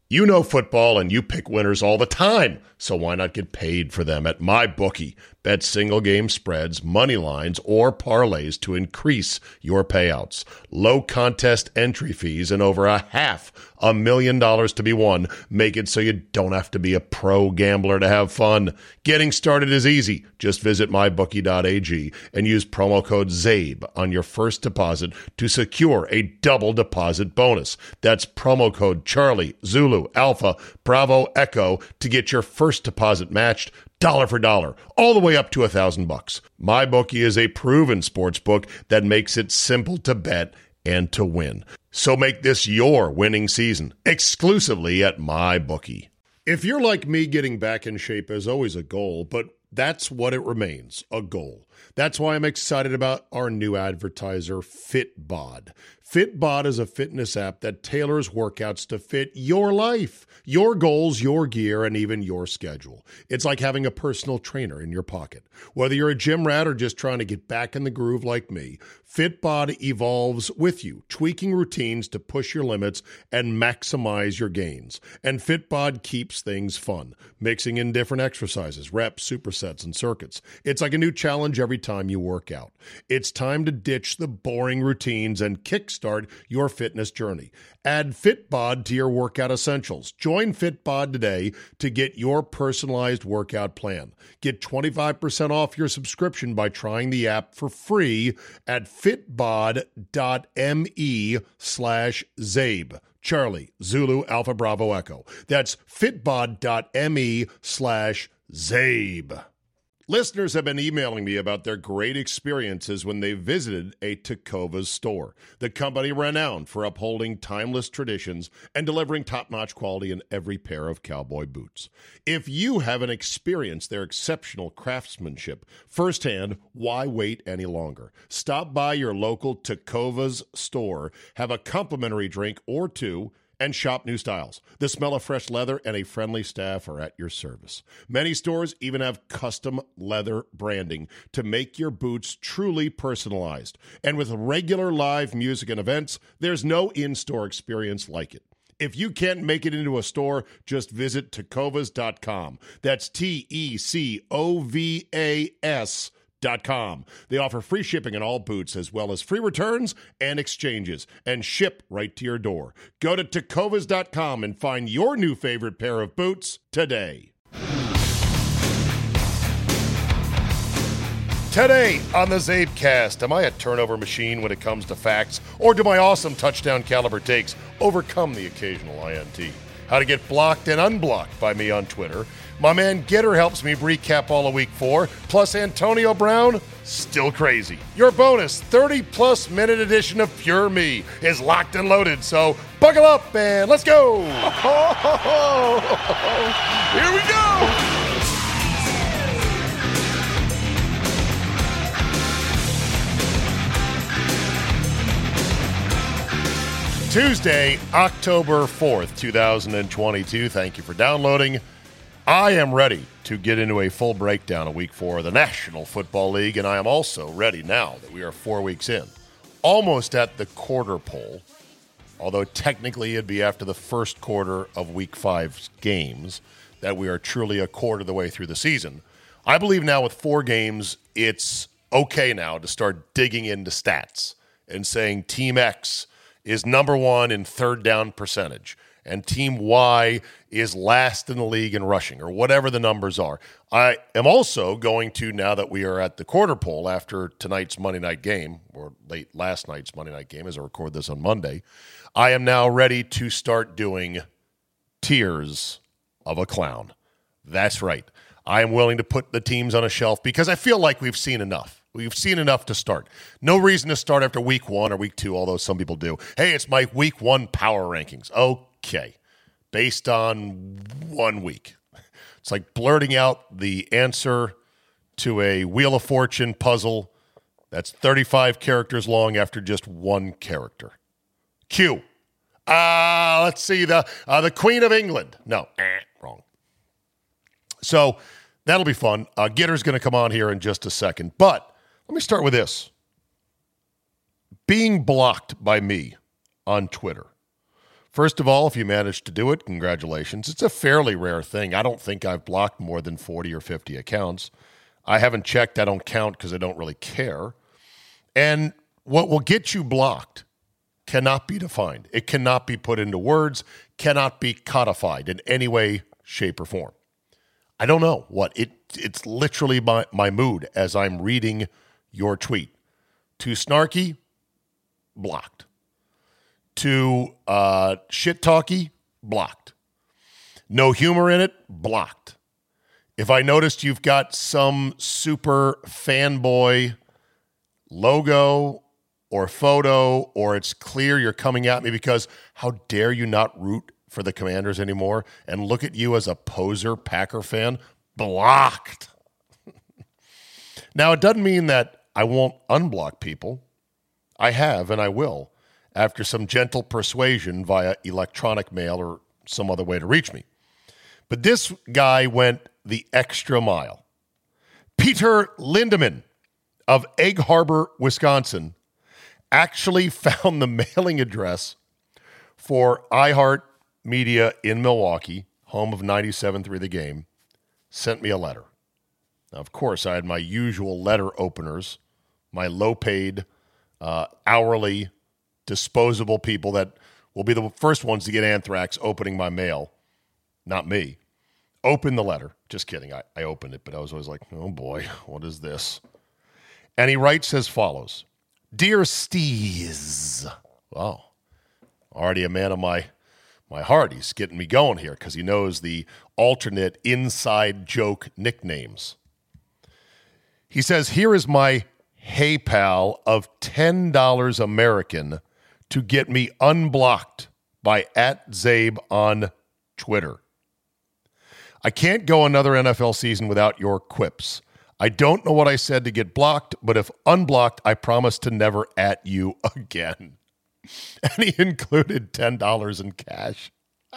You know football and you pick winners all the time, so why not get paid for them at MyBookie? Bet single game spreads, money lines, or parlays to increase your payouts. Low contest entry fees and over $500,000 to be won make it so you don't have to be a pro gambler to have fun. Getting started is easy. Just visit mybookie.ag and use promo code ZABE on your first deposit to secure a double deposit bonus. That's promo code Charlie, Zulu, Alpha, Bravo, Echo to get your first deposit matched dollar for dollar, all the way up to $1,000. MyBookie is a proven sports book that makes it simple to bet and to win. So make this your winning season exclusively at MyBookie. If you're like me, getting back in shape is always a goal, but that's what it remains, a goal. That's why I'm excited about our new advertiser, Fitbod. Fitbod is a fitness app that tailors workouts to fit your life, your goals, your gear, and even your schedule. It's like having a personal trainer in your pocket. Whether you're a gym rat or just trying to get back in the groove like me, Fitbod evolves with you, tweaking routines to push your limits and maximize your gains. And Fitbod keeps things fun, mixing in different exercises, reps, supersets, and circuits. It's like a new challenge every time you work out. It's time to ditch the boring routines and kickstart your fitness journey. Add Fitbod to your workout essentials. Join Fitbod today to get your personalized workout plan. Get 25% off your subscription by trying the app for free at fitbod.me/Zabe. Charlie, Zulu, Alpha, Bravo, Echo. That's fitbod.me/Zabe. Listeners have been emailing me about their great experiences when they visited a Tecovas store, the company renowned for upholding timeless traditions and delivering top-notch quality in every pair of cowboy boots. If you haven't experienced their exceptional craftsmanship firsthand, why wait any longer? Stop by your local Tecovas store, have a complimentary drink or two, and shop new styles. The smell of fresh leather and a friendly staff are at your service. Many stores even have custom leather branding to make your boots truly personalized. And with regular live music and events, there's no in-store experience like it. If you can't make it into a store, just visit tecovas.com. That's TECOVAS.com. They offer free shipping on all boots, as well as free returns and exchanges, and ship right to your door. Go to tecovas.com and find your new favorite pair of boots today. Today on the Zabecast, am I a turnover machine when it comes to facts, or do my awesome touchdown caliber takes overcome the occasional INT? How to get blocked and unblocked by me on Twitter. My man Getter helps me recap all of Week 4. Plus Antonio Brown, still crazy. Your bonus 30-plus minute edition of Pure Me is locked and loaded, so buckle up and let's go! Here we go! Tuesday, October 4th, 2022. Thank you for downloading. I am ready to get into a full breakdown of Week 4 of the National Football League, and I am also ready now that we are 4 weeks in, almost at the quarter pole, although technically it'd be after the first quarter of Week 5's games that we are truly a quarter of the way through the season. I believe now with 4 games, it's okay now to start digging into stats and saying Team X is number 1 in third down percentage, and Team Y is last in the league in rushing, or whatever the numbers are. I am also going to, now that we are at the quarter pole after tonight's Monday night game, or late last night's Monday night game as I record this on Monday, I am now ready to start doing tiers of a clown. That's right. I am willing to put the teams on a shelf because I feel like we've seen enough. We've seen enough to start. No reason to start after Week 1 or Week 2, although some people do. Hey, it's my Week 1 power rankings. Okay. Based on 1 week. It's like blurting out the answer to a Wheel of Fortune puzzle that's 35 characters long after just 1 character. Q. Let's see, the Queen of England. No, wrong. So that'll be fun. Gitter's going to come on here in just a second. But let me start with this. Being blocked by me on Twitter First of all, if you managed to do it, congratulations. It's a fairly rare thing. I don't think I've blocked more than 40 or 50 accounts. I haven't checked. I don't count because I don't really care. And what will get you blocked cannot be defined. It cannot be put into words, cannot be codified in any way, shape, or form. I don't know what. It's literally my mood as I'm reading your tweet. Too snarky, blocked. Too shit-talky, blocked. No humor in it, blocked. If I noticed you've got some super fanboy logo or photo, or it's clear you're coming at me because how dare you not root for the Commanders anymore and look at you as a poser Packer fan, blocked. Now, it doesn't mean that I won't unblock people. I have and I will, after some gentle persuasion via electronic mail or some other way to reach me. But this guy went the extra mile. Peter Lindemann of Egg Harbor, Wisconsin, actually found the mailing address for iHeart Media in Milwaukee, home of 97.3 The Game, sent me a letter. Now, of course, I had my usual letter openers, my low-paid, hourly, disposable people that will be the first ones to get anthrax opening my mail. Not me. Open the letter. Just kidding. I opened it, but I was always like, oh boy, what is this? And he writes as follows. Dear Steez. Wow. Already a man of my heart. He's getting me going here because he knows the alternate inside joke nicknames. He says, here is my hey pal of $10 American to get me unblocked by @Zabe on Twitter. I can't go another NFL season without your quips. I don't know what I said to get blocked, but if unblocked, I promise to never @ you again. And he included $10 in cash.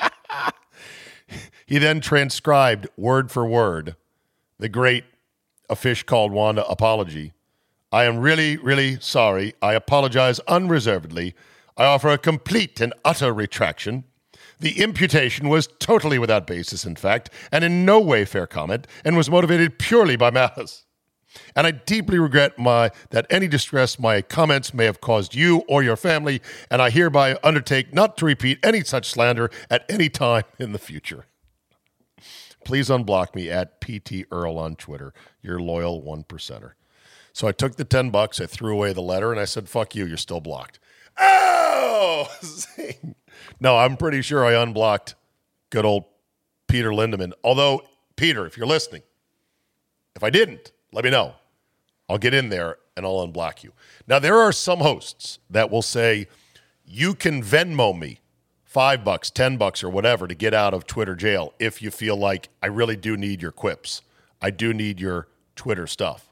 He then transcribed word for word the great A Fish Called Wanda apology. I am really, really sorry. I apologize unreservedly. I offer a complete and utter retraction. The imputation was totally without basis, in fact, and in no way fair comment, and was motivated purely by malice. And I deeply regret that any distress my comments may have caused you or your family, and I hereby undertake not to repeat any such slander at any time in the future. Please unblock me at PT Earl on Twitter, your loyal 1%er. So I took the $10, I threw away the letter, and I said, fuck you, you're still blocked. Oh! No, I'm pretty sure I unblocked good old Peter Lindemann. Although, Peter, if you're listening, if I didn't, let me know. I'll get in there and I'll unblock you. Now, there are some hosts that will say, you can Venmo me $5, $10, or whatever to get out of Twitter jail if you feel like I really do need your quips. I do need your Twitter stuff.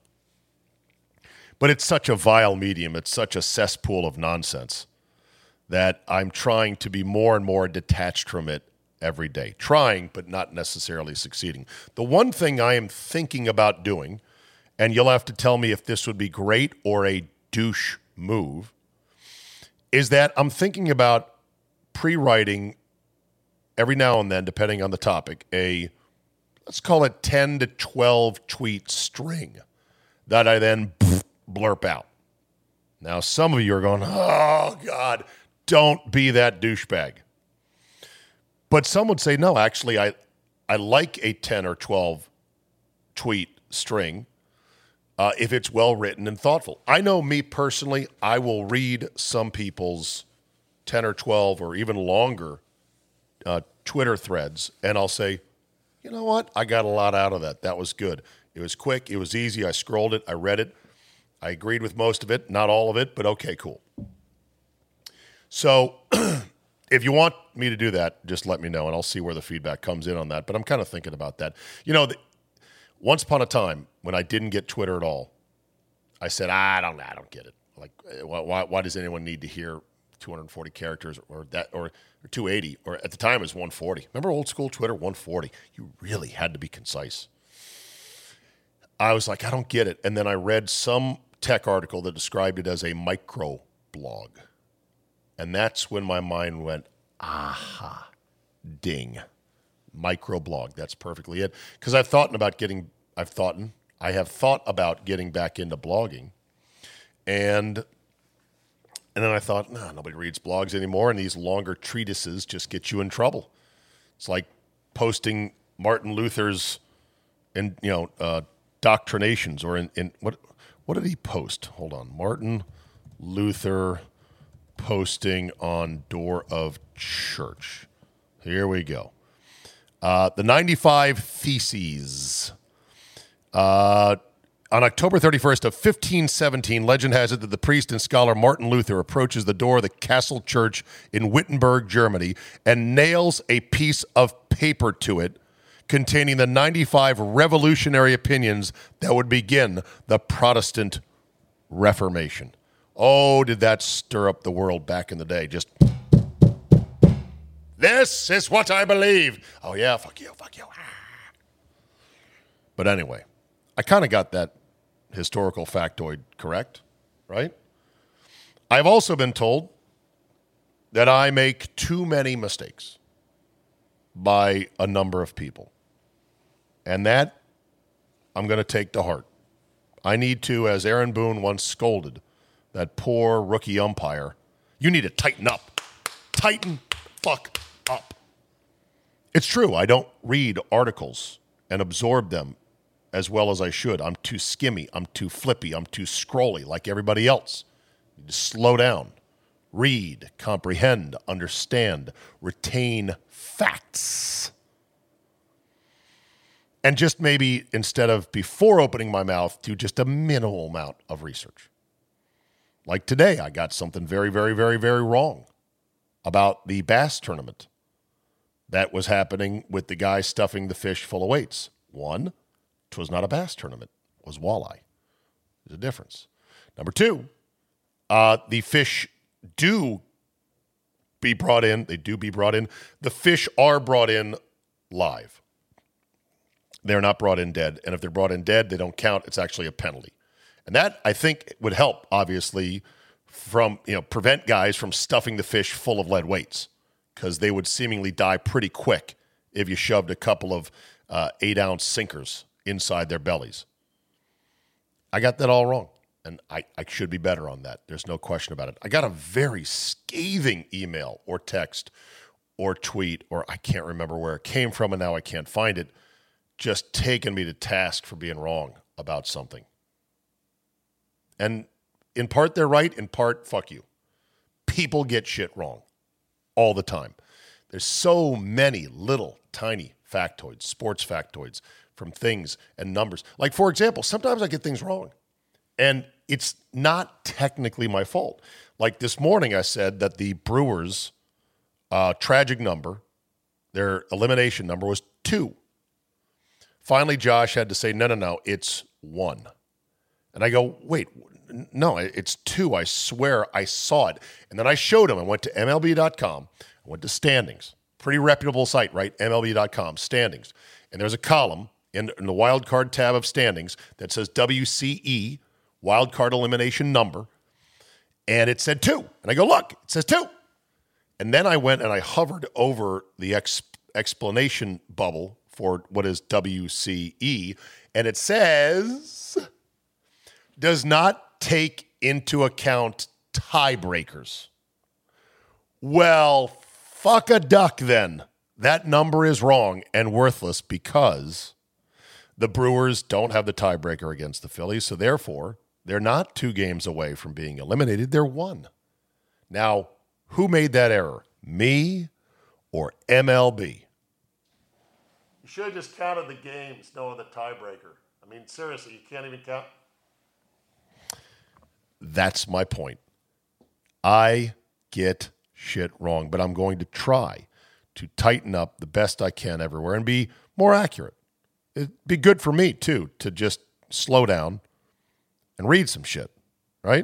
But it's such a vile medium. It's such a cesspool of nonsense that I'm trying to be more and more detached from it every day. Trying, but not necessarily succeeding. The one thing I am thinking about doing, and you'll have to tell me if this would be great or a douche move, is that I'm thinking about pre-writing every now and then, depending on the topic, let's call it 10 to 12 tweet string that I then blurp out. Now, some of you are going, oh, God, don't be that douchebag. But some would say, no, actually, I like a 10 or 12 tweet string if it's well-written and thoughtful. I know me personally, I will read some people's 10 or 12 or even longer Twitter threads, and I'll say, you know what? I got a lot out of that. That was good. It was quick. It was easy. I scrolled it. I read it. I agreed with most of it, not all of it, but okay, cool. So if you want me to do that, just let me know, and I'll see where the feedback comes in on that. But I'm kind of thinking about that. You know, once upon a time when I didn't get Twitter at all, I said, I don't get it. Like, why does anyone need to hear 240 characters or 280? Or at the time it was 140. Remember old school Twitter, 140? You really had to be concise. I was like, I don't get it. And then I read some tech article that described it as a micro blog. And that's when my mind went, Aha. Ding. Microblog. That's perfectly it. Because I have thought about getting back into blogging. And then I thought, nobody reads blogs anymore, and these longer treatises just get you in trouble. It's like posting Martin Luther's doctrinations, or in what did he post? Hold on. Martin Luther posting on Door of Church. Here we go. The 95 Theses. On October 31st of 1517, legend has it that the priest and scholar Martin Luther approaches the door of the Castle Church in Wittenberg, Germany, and nails a piece of paper to it containing the 95 revolutionary opinions that would begin the Protestant Reformation. Oh, did that stir up the world back in the day? Just, this is what I believe. Oh, yeah, fuck you. But anyway, I kind of got that historical factoid correct, right? I've also been told that I make too many mistakes by a number of people. And that I'm going to take to heart. I need to, as Aaron Boone once scolded that poor rookie umpire, you need to tighten up. Tighten fuck up. It's true. I don't read articles and absorb them as well as I should. I'm too skimmy. I'm too flippy. I'm too scrolly like everybody else. You need to slow down. Read, comprehend, understand, retain facts. And just maybe, instead of before opening my mouth, do just a minimal amount of research. Like today, I got something very, very, very, very wrong about the bass tournament that was happening with the guy stuffing the fish full of weights. One, 'twas not a bass tournament. It was walleye. There's a difference. Number two, the fish do be brought in. They do be brought in. The fish are brought in live. They're not brought in dead. And if they're brought in dead, they don't count. It's actually a penalty. And that, I think, would help, obviously, from prevent guys from stuffing the fish full of lead weights, because they would seemingly die pretty quick if you shoved a couple of 8-ounce sinkers inside their bellies. I got that all wrong, and I should be better on that. There's no question about it. I got a very scathing email or text or tweet, or I can't remember where it came from, and now I can't find it, just taking me to task for being wrong about something. And in part, they're right. In part, fuck you. People get shit wrong all the time. There's so many little tiny factoids, sports factoids, from things and numbers. Like, for example, sometimes I get things wrong, and it's not technically my fault. Like this morning, I said that the Brewers' tragic number, their elimination number, was 2. Finally, Josh had to say, no, it's 1. And I go, wait, no, it's 2. I swear I saw it. And then I showed him. I went to MLB.com. I went to standings. Pretty reputable site, right? MLB.com, standings. And there's a column in the wild card tab of standings that says WCE, wild card elimination number. And it said 2. And I go, look, it says 2. And then I went and I hovered over the explanation bubble for what is WCE. And it says, does not take into account tiebreakers. Well, fuck a duck then. That number is wrong and worthless because the Brewers don't have the tiebreaker against the Phillies, so therefore they're not 2 games away from being eliminated. They're 1. Now, who made that error? Me or MLB? You should have just counted the games knowing the tiebreaker. I mean, seriously, you can't even count. That's my point. I get shit wrong, but I'm going to try to tighten up the best I can everywhere and be more accurate. It'd be good for me, too, to just slow down and read some shit, right?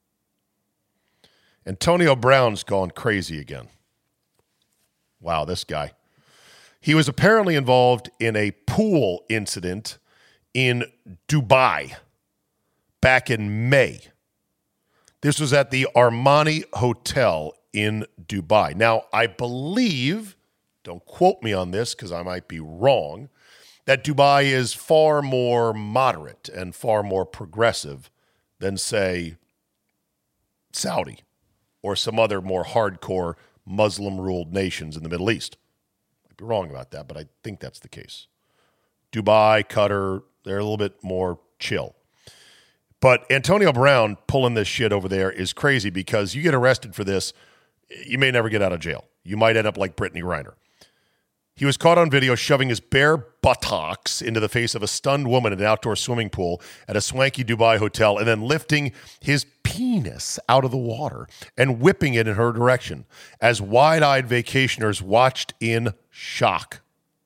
Antonio Brown's gone crazy again. Wow, this guy. He was apparently involved in a pool incident in Dubai back in May. This was at the Armani Hotel in Dubai. Now, I believe, don't quote me on this because I might be wrong, that Dubai is far more moderate and far more progressive than, say, Saudi or some other more hardcore Muslim-ruled nations in the Middle East. I'd be wrong about that, but I think that's the case. Dubai, Qatar, they're a little bit more chill. But Antonio Brown pulling this shit over there is crazy because you get arrested for this, you may never get out of jail. You might end up like Brittany Griner. He was caught on video shoving his bare buttocks into the face of a stunned woman in an outdoor swimming pool at a swanky Dubai hotel and then lifting his penis out of the water and whipping it in her direction as wide-eyed vacationers watched in shock.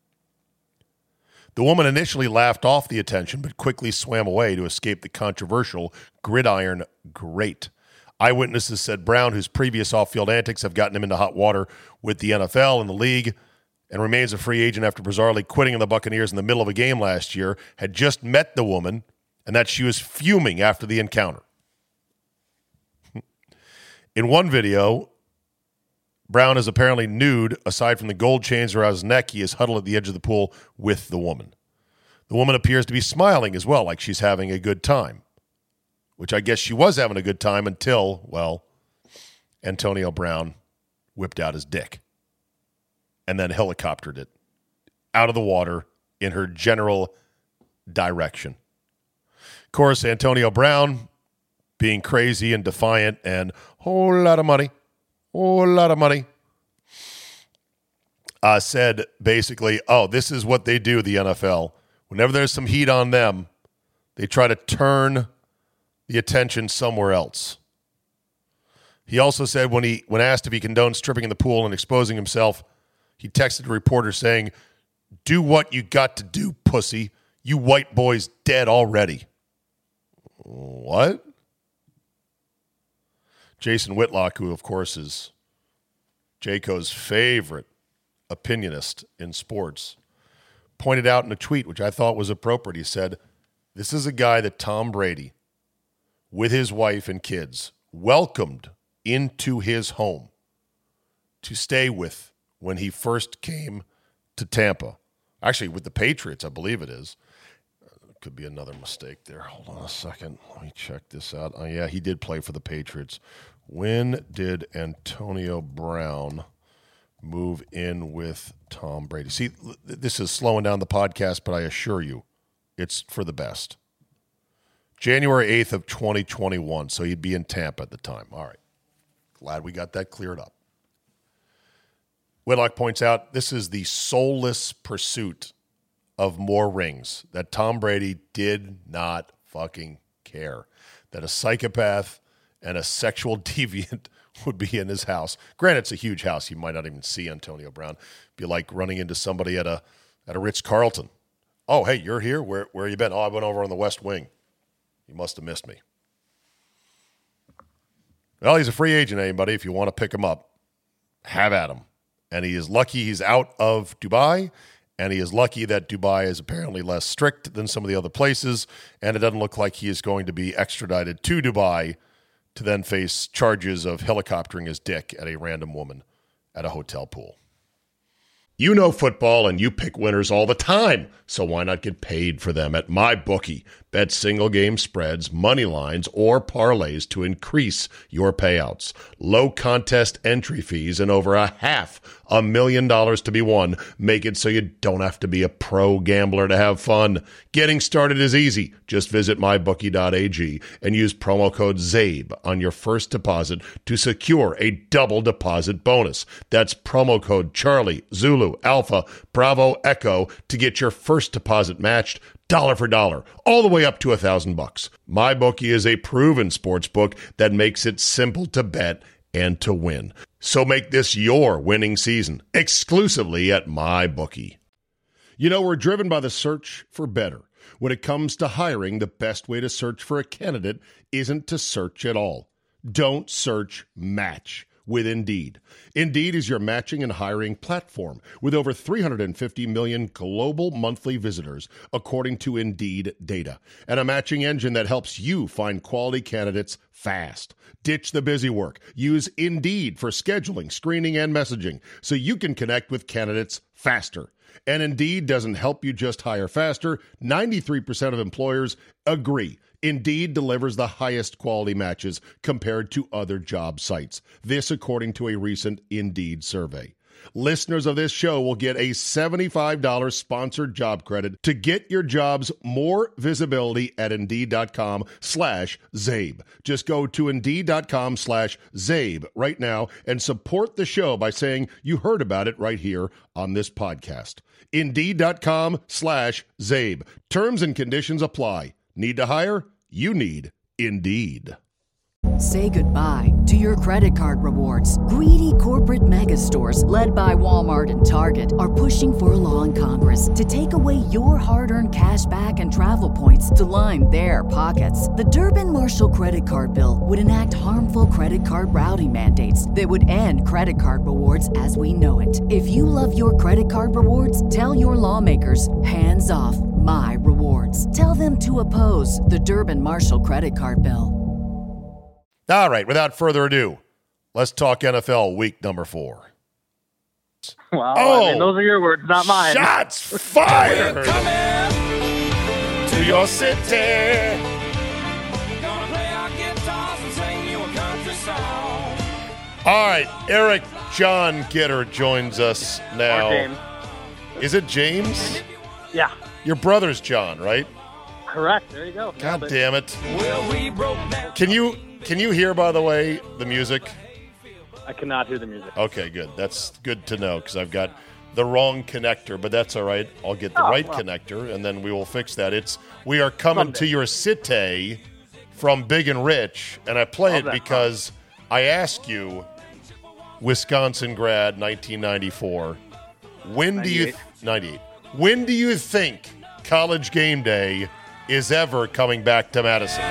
The woman initially laughed off the attention but quickly swam away to escape the controversial gridiron grate. Eyewitnesses said Brown, whose previous off-field antics have gotten him into hot water with the NFL and the league, and remains a free agent after bizarrely quitting the Buccaneers in the middle of a game last year, had just met the woman and that she was fuming after the encounter. In one video, Brown is apparently nude. Aside from the gold chains around his neck, he is huddled at the edge of the pool with the woman. The woman appears to be smiling as well, like she's having a good time, which I guess she was having a good time until, well, Antonio Brown whipped out his dick and then helicoptered it out of the water in her general direction. Of course, Antonio Brown, being crazy and defiant and whole lot of money, said basically, oh, this is what they do, the NFL. Whenever there's some heat on them, they try to turn the attention somewhere else. He also said when asked if he condoned stripping in the pool and exposing himself, he texted a reporter saying, "Do what you got to do, pussy. You white boy's dead already." What? Jason Whitlock, who of course is Jayco's favorite opinionist in sports, pointed out in a tweet, which I thought was appropriate. He said, this is a guy that Tom Brady, with his wife and kids, welcomed into his home to stay with when he first came to Tampa. Actually, with the Patriots, I believe it is. Could be another mistake there. Hold on a second. Let me check this out. Oh, yeah, he did play for the Patriots. When did Antonio Brown move in with Tom Brady? See, this is slowing down the podcast, but I assure you, it's for the best. January 8th of 2021, so he'd be in Tampa at the time. All right. Glad we got that cleared up. Whitlock points out this is the soulless pursuit of more rings, that Tom Brady did not fucking care, that a psychopath and a sexual deviant would be in his house. Granted, it's a huge house. You might not even see Antonio Brown. Be like running into somebody at a Ritz-Carlton. Oh, hey, you're here? Where you been? Oh, I went over on the West Wing. You must have missed me. Well, he's a free agent, anybody. If you want to pick him up, have at him. And he is lucky he's out of Dubai, and he is lucky that Dubai is apparently less strict than some of the other places, and it doesn't look like he is going to be extradited to Dubai to then face charges of helicoptering his dick at a random woman at a hotel pool. You know football and you pick winners all the time, so why not get paid for them at MyBookie? Bet single game spreads, money lines, or parlays to increase your payouts. Low contest entry fees and over $500,000 to be won make it so you don't have to be a pro gambler to have fun. Getting started is easy. Just visit mybookie.ag and use promo code ZABE on your first deposit to secure a double deposit bonus. That's promo code Charlie, Zulu, Alpha, Bravo, Echo to get your first deposit matched dollar for dollar, all the way up to $1,000. MyBookie is a proven sports book that makes it simple to bet and to win. So make this your winning season exclusively at MyBookie. You know, we're driven by the search for better. When it comes to hiring, the best way to search for a candidate isn't to search at all. Don't search, match with Indeed. Indeed is your matching and hiring platform with over 350 million global monthly visitors, according to Indeed data, and a matching engine that helps you find quality candidates fast. Ditch the busy work. Use Indeed for scheduling, screening, and messaging so you can connect with candidates faster. And Indeed doesn't help you just hire faster. 93% of employers agree Indeed delivers the highest quality matches compared to other job sites. This according to a recent Indeed survey. Listeners of this show will get a $75 sponsored job credit to get your jobs more visibility at Indeed.com/Zabe. Just go to Indeed.com/Zabe right now and support the show by saying you heard about it right here on this podcast. Indeed.com/Zabe. Terms and conditions apply. Need to hire? You need Indeed. Say goodbye to your credit card rewards. Greedy corporate mega stores, led by Walmart and Target, are pushing for a law in Congress to take away your hard-earned cash back and travel points to line their pockets. The Durbin-Marshall credit card bill would enact harmful credit card routing mandates that would end credit card rewards as we know it. If you love your credit card rewards, tell your lawmakers, hands off my rewards. Tell them to oppose the Durbin-Marshall credit card bill. All right, without further ado, let's talk NFL week number 4. Well, I mean, those are your words, not mine. Shots fired to your city. Gonna play our guitars and sing you a country song. All right, Eric John Gitter joins us now. Or James. Is it James? Yeah, Your brother's John, right? correct. There you go. God damn it. Well, we broke down. Can you hear, by the way, the music? I cannot hear the music. Okay, good. That's good to know because I've got the wrong connector, but that's all right. I'll get the right connector, and then we will fix that. We are coming Someday. to your city from Big and Rich, and I play it Love that because I ask you, Wisconsin grad, 1994, when do you 98? When do you think College Game Day is ever coming back to Madison?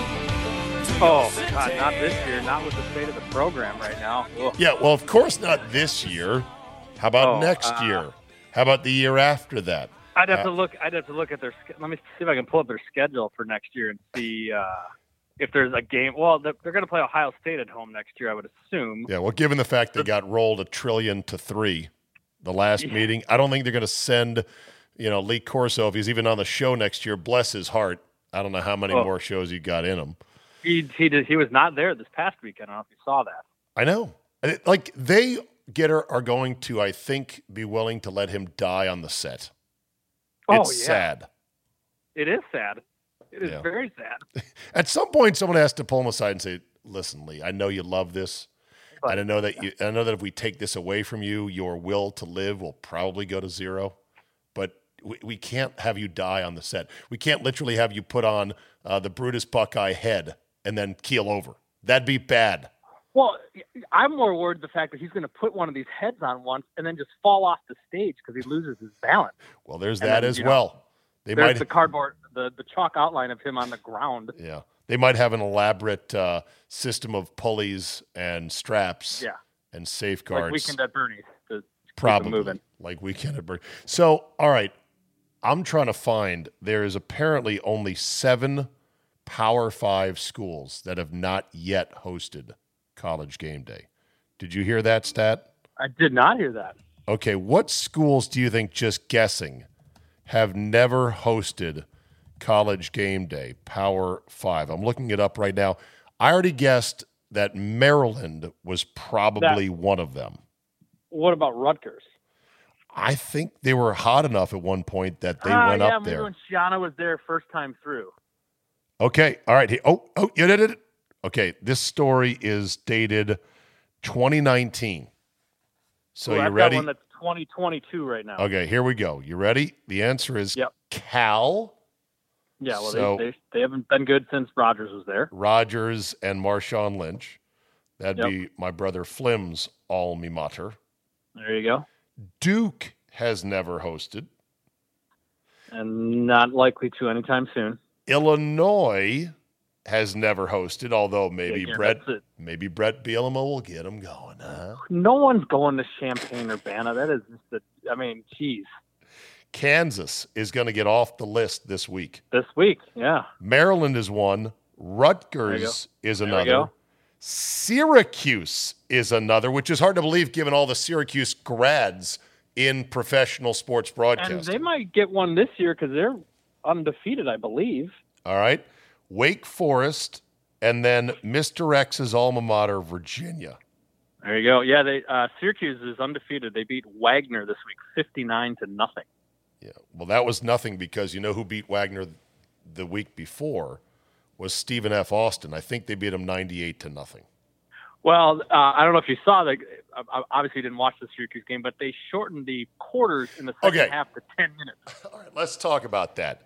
Oh, God, not this year. Not with the state of the program right now. Ugh. Yeah, well, of course not this year. How about next year? How about the year after that? I'd have to look at their. Let me see if I can pull up their schedule for next year and see if there's a game. Well, they're going to play Ohio State at home next year, I would assume. Yeah, well, given the fact they got rolled $1 trillion to 3 the last meeting, I don't think they're going to send, Lee Corso, if he's even on the show next year, bless his heart. I don't know how many more shows he got in him. He was not there this past weekend. I don't know if you saw that. I know. Like, they are going to, I think, be willing to let him die on the set. It's sad. It is sad. It is very sad. At some point, someone has to pull him aside and say, "Listen, Lee, I know you love this, and I know that if we take this away from you, your will to live will probably go to zero. But we can't have you die on the set. We can't literally have you put on the Brutus Buckeye head and then keel over. That'd be bad." Well, I'm more worried the fact that he's going to put one of these heads on once and then just fall off the stage because he loses his balance. Well, there's And that then, as well. There's the cardboard, the chalk outline of him on the ground. Yeah. They might have an elaborate system of pulleys and straps and safeguards. Like Weekend at Bernie's to keep Probably. him moving. Like Weekend at Bernie's. So, all right. I'm trying to find, there is apparently only 7 Power 5 schools that have not yet hosted College Game Day. Did you hear that stat? I did not hear that. Okay, what schools do you think, just guessing, have never hosted College Game Day, Power 5? I'm looking it up right now. I already guessed that Maryland was probably one of them. What about Rutgers? I think they were hot enough at one point that they went up there. Yeah, when Shiana was there first time through. Okay, all right. You did it. Okay, this story is dated 2019. So you I've ready? got one that's 2022 right now. Okay, here we go. You ready? The answer is Cal. Yeah, well, So- they haven't been good since Rogers was there. Rogers and Marshawn Lynch. That'd be my brother Flim's alma mater. There you go. Duke has never hosted. And not likely to anytime soon. Illinois has never hosted, although maybe Yeah, Brett that's it. Bielema will get him going, huh? No one's going to Champaign-Urbana. That is just geez. Kansas is going to get off the list this week. This week, yeah. Maryland is one. Rutgers is There we another. go. Syracuse is another, which is hard to believe given all the Syracuse grads in professional sports broadcasting. And they might get one this year because they're undefeated, I believe. All right. Wake Forest, and then Mr. X's alma mater, Virginia. There you go. Yeah, Syracuse is undefeated. They beat Wagner this week, 59-0. Yeah. Well, that was nothing because you know who beat Wagner the week before was Stephen F. Austin. I think they beat him 98-0. Well, I don't know if you saw that. Obviously, you didn't watch the Syracuse game, but they shortened the quarters in the second half to 10 minutes. All right, let's talk about that.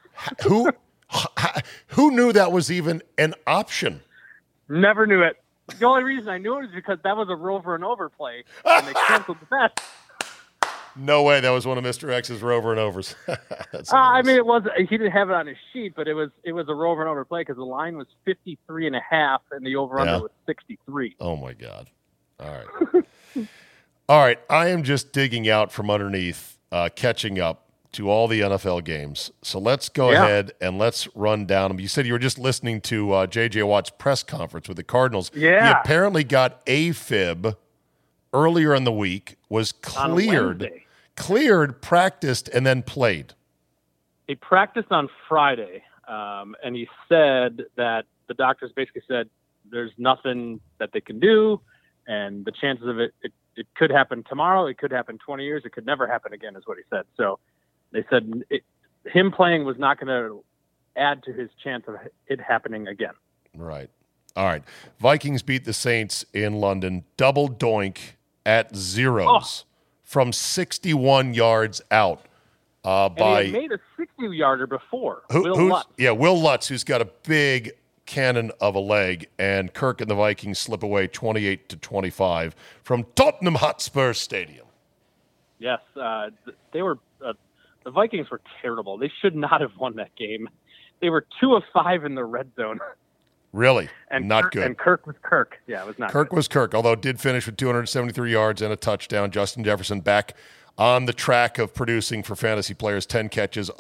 Who knew that was even an option? Never knew it. The only reason I knew it was because that was a rover and over play, and they canceled the bet. No way. That was one of Mr. X's rover and overs. I mean, it was. He didn't have it on his sheet, but it was a rover and over play because the line was 53.5 and the over under was 63. Oh my God! All right, all right. I am just digging out from underneath, catching up to all the NFL games. So let's go ahead and let's run down them. You said you were just listening to J.J. Watt's press conference with the Cardinals. Yeah. He apparently got AFib earlier in the week, was cleared, practiced, and then played. He practiced on Friday, and he said that the doctors basically said there's nothing that they can do, and the chances of it could happen tomorrow, it could happen 20 years, it could never happen again, is what he said. So they said him playing was not going to add to his chance of it happening again. Right. All right. Vikings beat the Saints in London. Double doink at zeros from 61 yards out. And he made a 60-yarder before. Will Lutz. Yeah, Will Lutz, who's got a big cannon of a leg, and Kirk and the Vikings slip away 28-25 from Tottenham Hotspur Stadium. Yes, they were. The Vikings were terrible. They should not have won that game. They were 2 of 5 in the red zone. Really? And not good. And Kirk was Kirk. Yeah, it was not Kirk good. was Kirk, although did finish with 273 yards and a touchdown. Justin Jefferson back on the track of producing for fantasy players, 10 catches,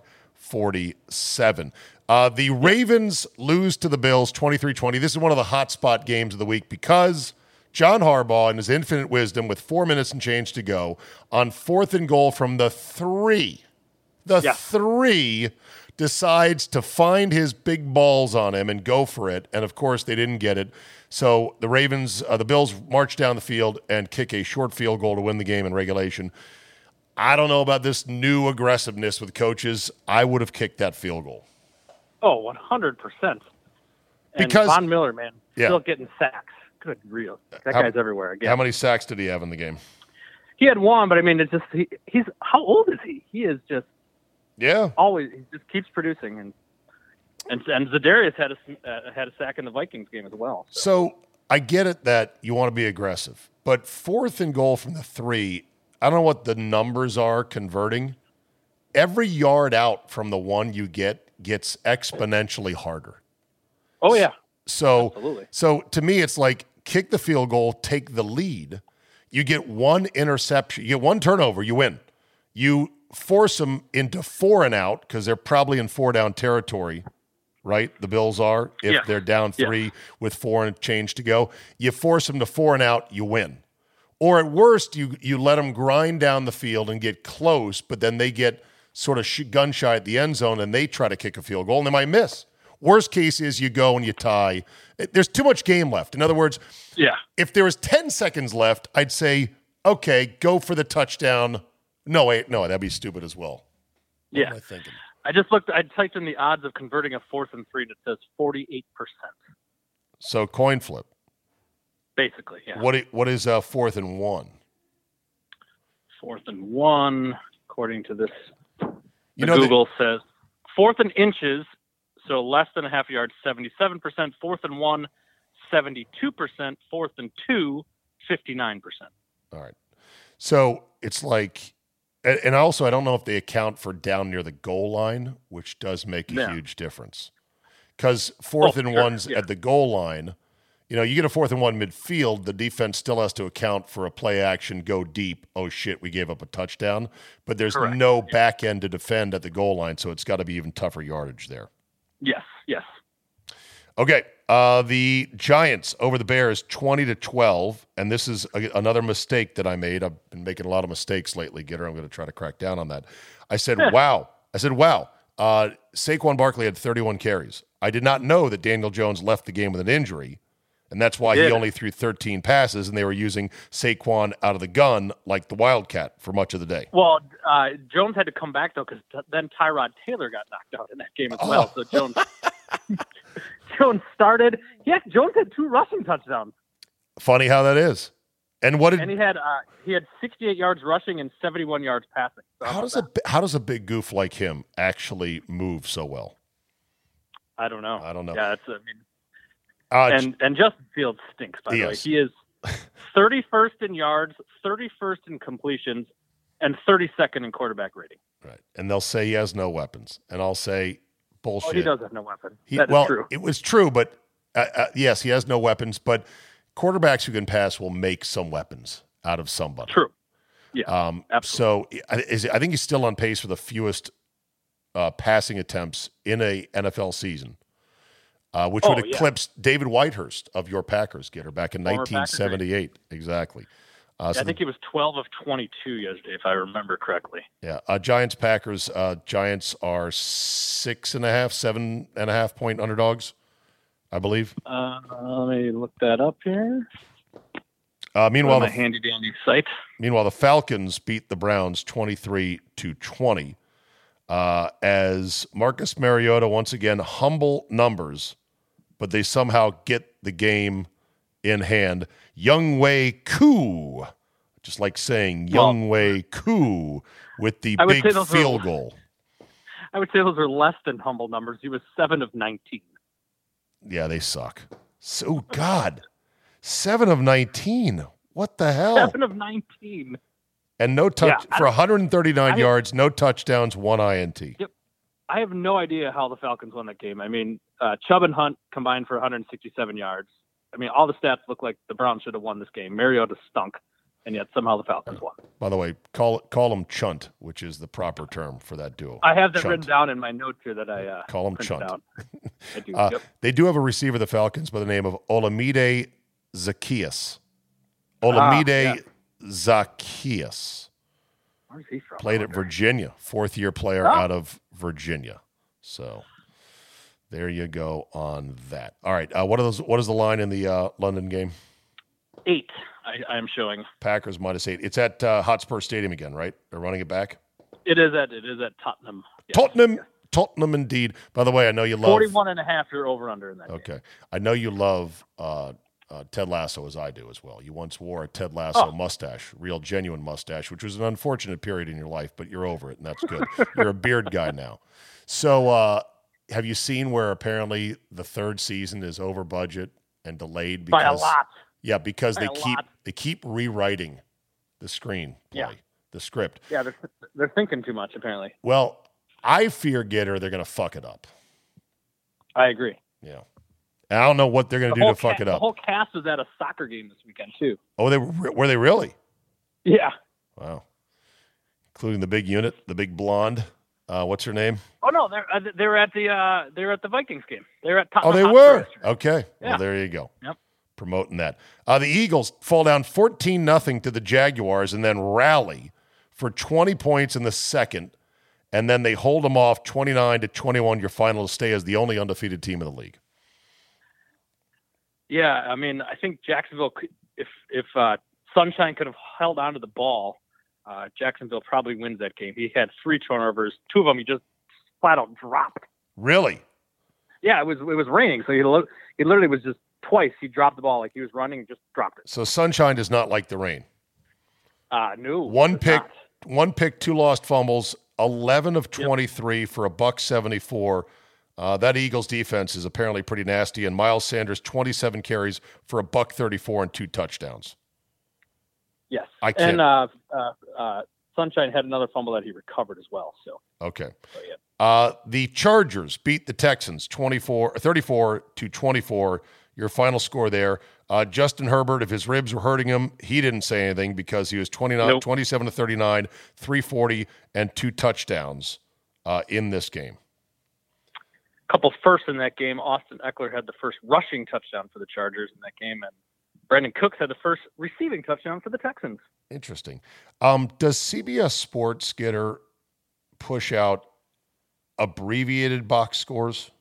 $147. The Ravens lose to the Bills 23-20. This is one of the hotspot games of the week because John Harbaugh, in his infinite wisdom, with 4 minutes and change to go, on 4th and goal from the 3, decides to find his big balls on him and go for it. And, of course, they didn't get it. So the Bills march down the field and kick a short field goal to win the game in regulation. I don't know about this new aggressiveness with coaches. I would have kicked that field goal. Oh, 100%. Because Von Miller, man, still getting sacks. Good real. That guy's everywhere again. How many sacks did he have in the game? He had 1, but I mean, it's just he's how old is he? He is just always he just keeps producing, and Za'Darius had a sack in the Vikings game as well. So I get it that you want to be aggressive, but 4th and goal from the 3. I don't know what the numbers are converting. Every yard out from the 1 you gets exponentially harder. Oh yeah. Absolutely. So to me, it's like kick the field goal, take the lead. You get 1 interception, you get 1 turnover, you win. You force them into 4 and out because they're probably in 4 down territory, right? The Bills are, if they're down 3 with 4 and change to go. You force them to 4 and out, you win. Or at worst, you let them grind down the field and get close, but then they get sort of gun shy at the end zone and they try to kick a field goal and they might miss. Worst case is you go and you tie. There's too much game left. In other words, if there was 10 seconds left, I'd say, okay, go for the touchdown. No, wait, no, that'd be stupid as well. What am I thinking? I typed in the odds of converting a 4th and 3 and it says 48%. So coin flip. Basically, yeah. What is 4th and 1? 4th and 1, according to this, Google says 4th and inches, so less than a half yard, 77%. 4th and 1, 72%. 4th and 2, 59%. All right. So it's like, and also I don't know if they account for down near the goal line, which does make a huge difference. because fourth and sure, ones at the goal line, you get a 4th and 1 midfield, the defense still has to account for a play action, go deep. Oh, shit, we gave up a touchdown. But there's no back end to defend at the goal line, so it's got to be even tougher yardage there. Yes. Okay, the Giants over the Bears 20-12, and this is another mistake that I made. I've been making a lot of mistakes lately, Gitter. I'm going to try to crack down on that. I said, wow. Saquon Barkley had 31 carries. I did not know that Daniel Jones left the game with an injury. And that's why he only threw 13 passes, and they were using Saquon out of the gun like the Wildcat for much of the day. Well, Jones had to come back, though, because then Tyrod Taylor got knocked out in that game as well. So Jones started. Jones had 2 rushing touchdowns. Funny how that is. And he had 68 yards rushing and 71 yards passing. So how does a big goof like him actually move so well? I don't know. Yeah, and Justin Fields stinks, by the way. He is 31st in yards, 31st in completions, and 32nd in quarterback rating. Right. And they'll say he has no weapons. And I'll say, bullshit. Oh, he does have no weapon. That is true. It was true, but yes, he has no weapons. But quarterbacks who can pass will make some weapons out of somebody. True. Yeah, absolutely. So I think he's still on pace for the fewest passing attempts in a NFL season. Which would eclipse David Whitehurst of your Packers, Gitter, back in 1978. Exactly. I think he was 12 of 22 yesterday, if I remember correctly. Yeah. Giants-Packers. Giants are 6.5, 7.5 point underdogs, I believe. Let me look that up here. Meanwhile, my handy-dandy site. Meanwhile, the Falcons beat the Browns 23-20. As Marcus Mariota, once again, humble numbers, but they somehow get the game in hand. Younghoe Koo, just like saying Younghoe Koo with the big field goal. I would say those are less than humble numbers. He was 7 of 19. Yeah, they suck. So, God, 7 of 19. What the hell? 7 of 19. And no touch for 139 yards, no touchdowns, 1 INT. Yep. I have no idea how the Falcons won that game. I mean, Chubb and Hunt combined for 167 yards. I mean, all the stats look like the Browns should have won this game. Mariota stunk, and yet somehow the Falcons won. By the way, call him Chunt, which is the proper term for that duo. I have that written down in my notes here that I call him Chunt. Down. I do. Yep. They do have a receiver, the Falcons, by the name of Olamide Zaccheaus. Olamide Zaccheaus. Where's he from? Played at Virginia, 4th-year player out of Virginia. So there you go on that. All right, what is the line in the London game? 8. I'm showing Packers -8. It's at Hotspur Stadium again, right? They're running it back. It is at Tottenham. Yes. Tottenham, indeed. By the way, I know you love 41.5. You're over under in that. Okay, game. I know you love Ted Lasso as I do as well. You once wore a Ted Lasso mustache, real genuine mustache, which was an unfortunate period in your life, but you're over it, and that's good. You're a beard guy now. So have you seen where apparently the 3rd season is over budget and delayed? Because, by a lot. Yeah, because they keep rewriting the screenplay, the script. Yeah, they're thinking too much, apparently. Well, I fear, Gitter, they're going to fuck it up. I agree. Yeah. I don't know what they're going to do to fuck it up. The whole cast was at a soccer game this weekend, too. Oh, were they really? Yeah. Wow. Including the big unit, the big blonde. What's her name? Oh no, they were at the Vikings game. They were at Tottenham. Oh, they were. Okay. Yeah. Well, there you go. Yep. Promoting that. The Eagles fall down 14-0 to the Jaguars and then rally for 20 points in the second, and then they hold them off 29-21. Your final to stay as the only undefeated team in the league. Yeah, I mean, I think Jacksonville, if Sunshine could have held onto the ball, Jacksonville probably wins that game. He had 3 turnovers. 2 of them he just flat out dropped. Really? Yeah, it was raining, so he literally was just twice. He dropped the ball like he was running and just dropped it. So Sunshine does not like the rain. No. One pick, 2 lost fumbles, 11 of 23 for $174. That Eagles defense is apparently pretty nasty, and Miles Sanders, 27 carries for $134 and 2 touchdowns. Yes. I can't. And Sunshine had another fumble that he recovered as well. So Okay. yeah. The Chargers beat the Texans 34-24. Your final score there. Justin Herbert, if his ribs were hurting him, he didn't say anything because he was 27-39, 340, and 2 touchdowns in this game. Couple firsts in that game. Austin Eckler had the first rushing touchdown for the Chargers in that game, and Brandon Cooks had the first receiving touchdown for the Texans. Interesting. Does CBS Sports push out abbreviated box scores?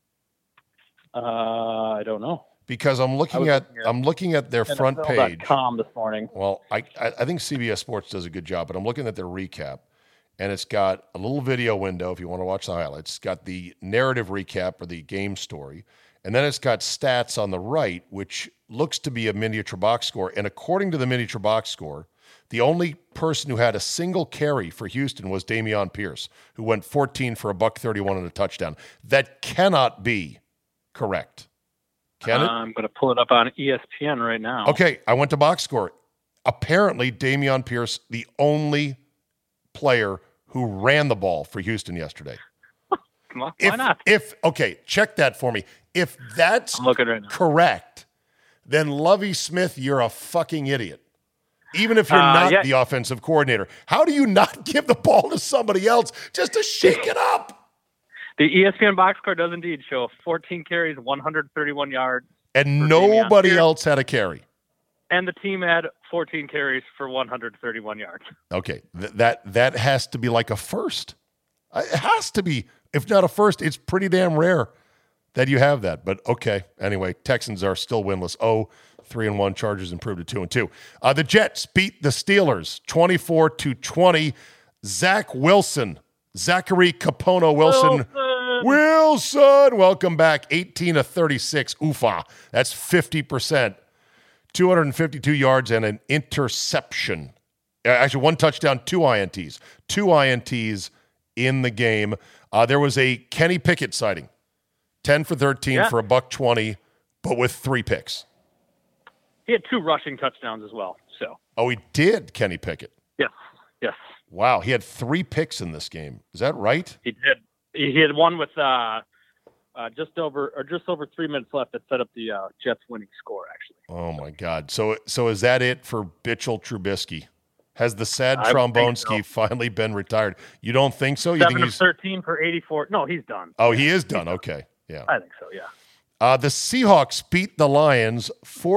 I don't know. Because I'm looking at their front page. NFL.com this morning. Well, I think CBS Sports does a good job, but I'm looking at their recap, and it's got a little video window if you want to watch the highlights. It's got the narrative recap or the game story, and then it's got stats on the right, which looks to be a miniature box score. And according to the miniature box score, the only person who had a single carry for Houston was Dameon Pierce, who went 14 for $131 and a touchdown. That cannot be correct. Can it? I'm going to pull it up on ESPN right now. Okay, I went to box score. Apparently, Dameon Pierce, the only player who ran the ball for Houston yesterday. Why not? Okay, check that for me. If that's I'm looking right now. correct, then Lovie Smith, you're a fucking idiot. Even if you're not the offensive coordinator. How do you not give the ball to somebody else just to shake it up? The ESPN box score does indeed show 14 carries, 131 yards. And nobody else had a carry. And the team had 14 carries for 131 yards. Okay, that has to be like a first. It has to be. If not a first, it's pretty damn rare that you have that. But okay, anyway, Texans are still winless. 3-1. Chargers improved to 2-2. The Jets beat the Steelers 24-20. Zachary Capono Wilson, welcome back. 18-36. Oofa. That's 50%. 252 yards and an interception. Actually, 1 touchdown, 2 INTs. 2 INTs in the game. There was a Kenny Pickett sighting. 10 for 13 for $120, but with 3 picks. He had 2 rushing touchdowns as well. So. Oh, he did, Kenny Pickett. Yes. Wow, he had 3 picks in this game. Is that right? He did. He had one with just over 3 minutes left that set up the Jets winning score, actually. Oh my God! So is that it for Mitchell Trubisky? Has the sad trombone ski finally been retired? You don't think so? You 7 think of 13 for 84. No, he's done. Oh, he is done. Okay, yeah. I think so. Yeah. The Seahawks beat the Lions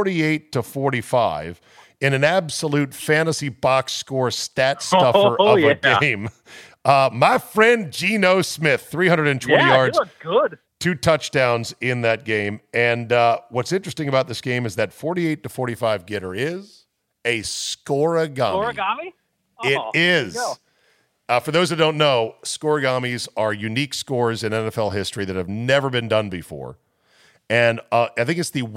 48-45 in an absolute fantasy box score stat stuffer of a game. My friend Geno Smith, 320 yards. He looked good. 2 touchdowns in that game. And what's interesting about this game is that 48-45 getter is a scoregami. Scoregami? It is. For those that don't know, scoregamis are unique scores in NFL history that have never been done before. And I think it's the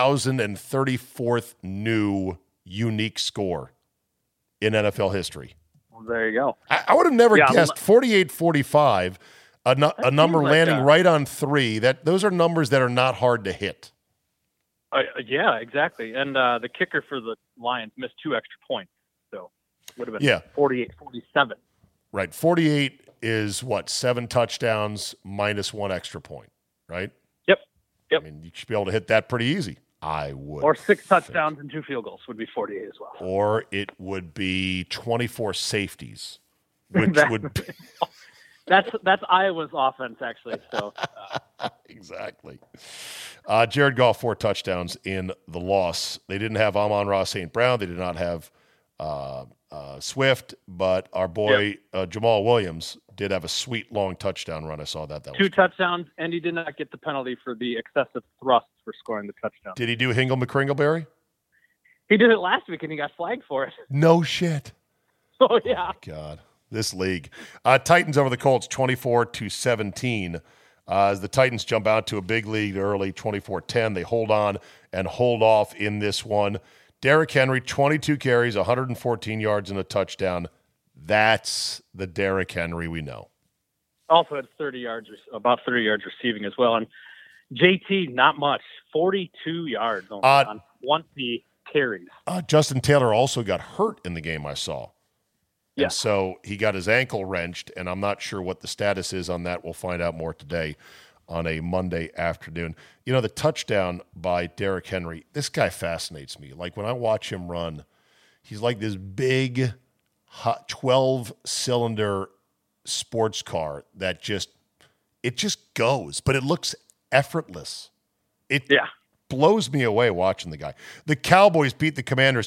1,034th new unique score in NFL history. Well, there you go. I would have never guessed 48-45. A number landing right on 3. Those are numbers that are not hard to hit. Yeah, exactly. And the kicker for the Lions missed 2 extra points, so would have been 48-47. Right. 48 is what, 7 touchdowns minus 1 extra point, right? Yep. I mean, you should be able to hit that pretty easy. I would. Or 6 touchdowns and 2 field goals would be 48 as well. Or it would be 24 safeties, which would be. That's Iowa's offense, actually. So exactly. Jared Goff 4 touchdowns in the loss. They didn't have Amon-Ra St. Brown. They did not have Swift, but our boy Jamal Williams did have a sweet long touchdown run. I saw that. 2 touchdowns, and he did not get the penalty for the excessive thrust for scoring the touchdown. Did he do Hingle McCringleberry? He did it last week, and he got flagged for it. No shit. Oh yeah. God. This league. Titans over the Colts 24-17. As the Titans jump out to a big lead early, 24-10. They hold on and hold off in this one. Derrick Henry, 22 carries, 114 yards and a touchdown. That's the Derrick Henry we know. Also had about 30 yards receiving as well. And JT, not much, 42 yards on 20 carries. Justin Taylor also got hurt in the game I saw. Yeah. And so he got his ankle wrenched, and I'm not sure what the status is on that. We'll find out more today on a Monday afternoon. You know, the touchdown by Derrick Henry, this guy fascinates me. Like when I watch him run, he's like this big 12-cylinder sports car that just goes, but it looks effortless. It blows me away watching the guy. The Cowboys beat the Commanders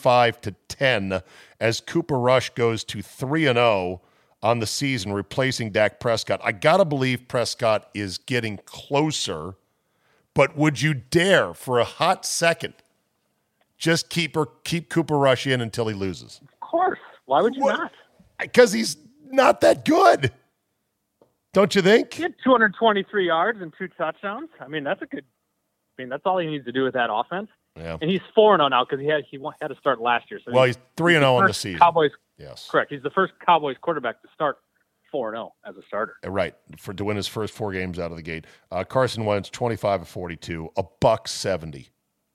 25-10 as Cooper Rush goes to 3-0 on the season, replacing Dak Prescott. I got to believe Prescott is getting closer, but would you dare for a hot second just keep Cooper Rush in until he loses? Of course. Why would you not? Because he's not that good. Don't you think? He had 223 yards and 2 touchdowns. I mean, that's all he needs to do with that offense. Yeah. And he's 4-0 now because he had to start last year. So he's 3-0 on the season. Cowboys. Yes. Correct. He's the first Cowboys quarterback to start 4-0 as a starter. Right. To win his first 4 games out of the gate. Carson Wentz, 25 of 42, $170.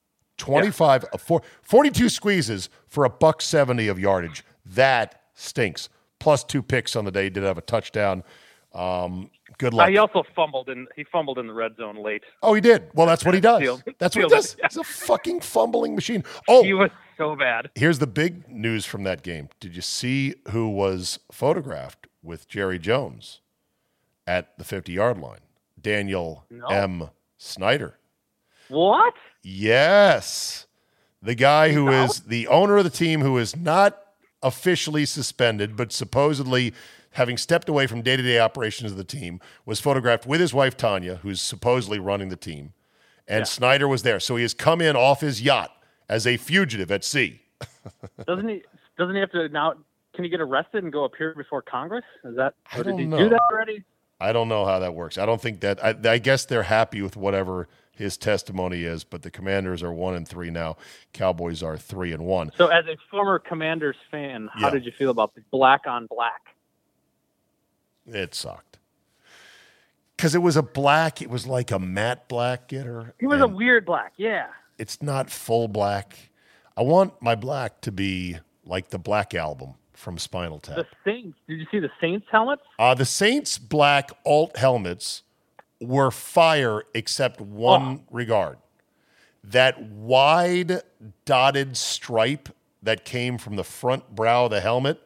25 of 42 squeezes for $170 of yardage. That stinks. Plus 2 picks on the day. Did have a touchdown. Good luck. He also fumbled in the red zone late. Oh, he did. Well, that's what he does. That's what he does. He's a fucking fumbling machine. Oh, he was so bad. Here's the big news from that game. Did you see who was photographed with Jerry Jones at the 50-yard line? Daniel M. Snyder. What? Yes. The guy who is the owner of the team, who is not officially suspended, but supposedly having stepped away from day-to-day operations of the team, was photographed with his wife, Tanya, who's supposedly running the team. And Snyder was there. So he has come in off his yacht as a fugitive at sea. Doesn't he have to now? Can he get arrested and go appear before Congress? Is that? I don't did he know. do that already? I don't know how that works. I don't think that. I guess they're happy with whatever his testimony is, but the Commanders are 1-3 now. Cowboys are 3-1. So, as a former Commanders fan, how did you feel about the black on black? It sucked. Because it was a black, it was like a matte black getter. It was a weird black, yeah. It's not full black. I want my black to be like the Black Album from Spinal Tap. The Saints, did you see the Saints helmets? The Saints black alt helmets were fire except one regard. That wide dotted stripe that came from the front brow of the helmet.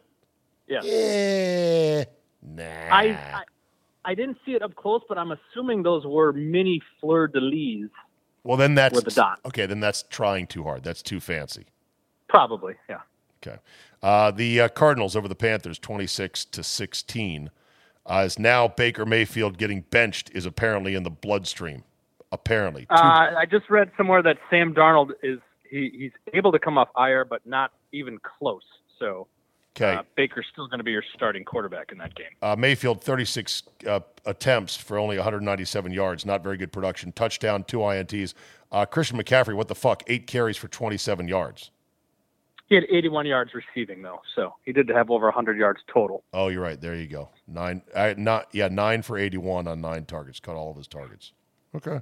Yeah. Nah. I didn't see it up close, but I'm assuming those were mini fleur-de-lis. Well, then that's with the dot. Okay. Then that's trying too hard. That's too fancy. Probably, yeah. Okay. The Cardinals over the Panthers, 26-16. As now Baker Mayfield getting benched is apparently in the bloodstream. Apparently. I just read somewhere that Sam Darnold he's able to come off IR, but not even close. So. Okay. Baker's still going to be your starting quarterback in that game. Mayfield, 36 attempts for only 197 yards. Not very good production. Touchdown, 2 INTs. Christian McCaffrey, what the fuck? 8 carries for 27 yards. He had 81 yards receiving, though, so he did have over 100 yards total. Oh, you're right. There you go. 9 for 81 on 9 targets. Caught all of his targets. Okay.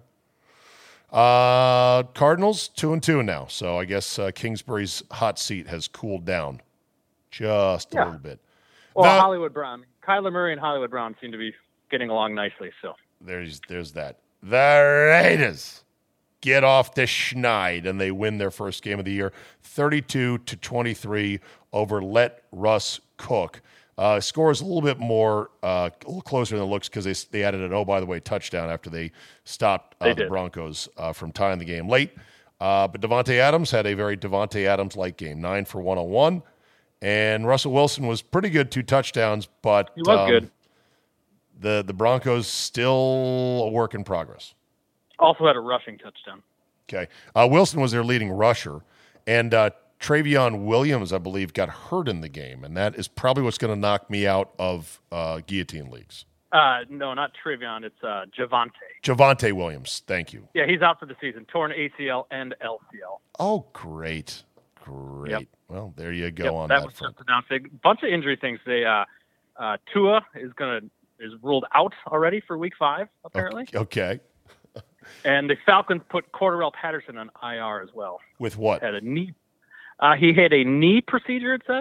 Cardinals, 2-2 now. So I guess Kingsbury's hot seat has cooled down. Just a little bit. Well, Hollywood Brown, Kyler Murray and Hollywood Brown seem to be getting along nicely. So there's that. The Raiders get off the schneid and they win their first game of the year, 32-23 over Let Russ Cook. Scores a little bit more, a little closer than it looks because they added an by the way touchdown after they stopped the Broncos from tying the game late. But Davante Adams had a very Davante Adams-like game, 9 for 101. And Russell Wilson was pretty good, 2 touchdowns, but he was good. The Broncos still a work in progress. Also had a rushing touchdown. Okay. Wilson was their leading rusher, and Travion Williams, I believe, got hurt in the game, and that is probably what's going to knock me out of guillotine leagues. No, not Travion. It's Javonte. Javonte Williams. Thank you. Yeah, he's out for the season. Torn ACL and LCL. Oh, great. Yep. Well, there you go on that that was front. just announced. A bunch of injury things. Tua is ruled out already for Week 5, apparently. Okay. And the Falcons put Cordarrelle Patterson on IR as well. With what? Had a knee. He had a knee procedure, it says.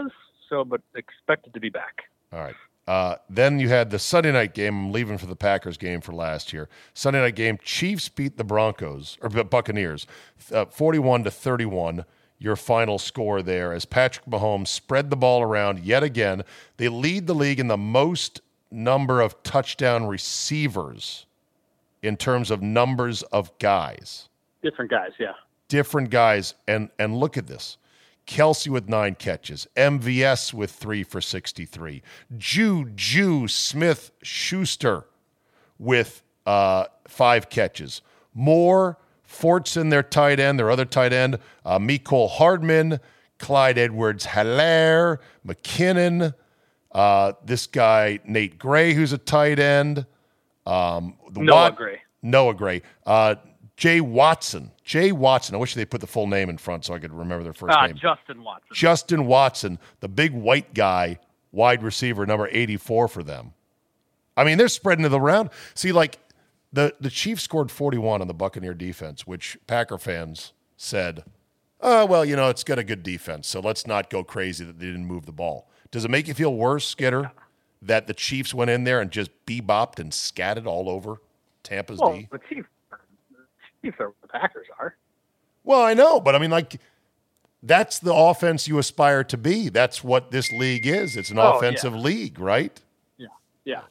so, but expected to be back. All right. Then you had the Sunday night game. I'm leaving for the Packers game for last year. Sunday night game, Chiefs beat the Buccaneers, 41-31. Your final score there as Patrick Mahomes spread the ball around yet again. They lead the league in the most number of touchdown receivers in terms of numbers of guys. Different guys, yeah. Different guys. And look at this. Kelsey with 9 catches. MVS with 3 for 63. Juju Smith-Schuster with 5 catches. Moore, Fortson, their tight end, their other tight end. Mecole Hardman, Clyde Edwards-Helaire, McKinnon. This guy, Nate Gray, who's a tight end. Noah Gray. Jay Watson. I wish they put the full name in front so I could remember their first name. Justin Watson, the big white guy, wide receiver, number 84 for them. I mean, they're spreading it around. See, like, the Chiefs scored 41 on the Buccaneer defense, which Packer fans said, oh, well, it's got a good defense, so let's not go crazy that they didn't move the ball. Does it make you feel worse, Skidder, that the Chiefs went in there and just bebopped and scatted all over Tampa's D? The Chiefs are what the Packers are. Well, I know, but I mean, like, that's the offense you aspire to be. That's what this league is. It's an offensive league, right? Yeah.